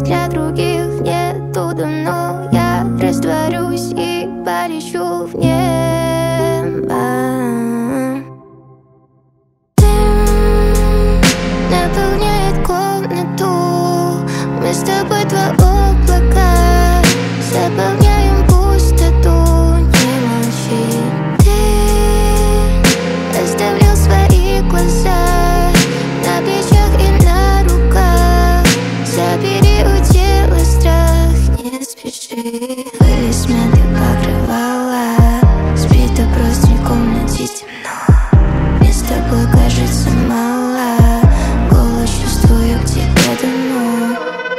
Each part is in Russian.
для других нету давно. Я растворюсь и полечу в небо. Дым наполняет комнату. Мы с тобой два облака, заполняем пустоту. Не молчи. Ты оставлял свои глаза на плечах и на руках. Забери у тела страх, не спеши. Были смяты покрывала, сбита простынь, в комнате темно. Мне с тобой кажется мало, голос чувствую к тебе давно.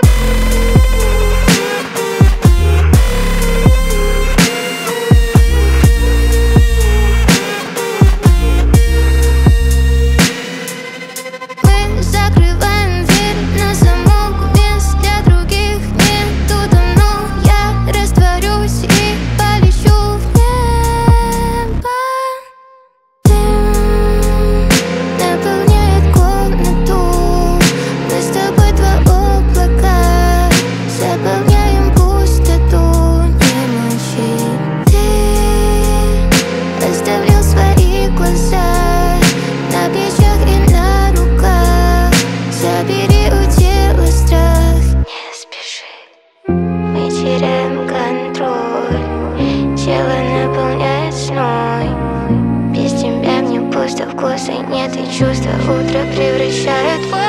Мы закрываем дверь на замок, мест для других нету давно. Я растворюсь и полечу в небо. Дым наполняет комнату. Мы с тобой два облака, заполняем пустоту. Не молчи. Ты оставлял свои глаза на плечах и на руках. Забери у тела страх, не спеши. Мы теряем контроль, тело наполняет сной. Без тебя мне пусто, вкуса нет и чувства утро превращают в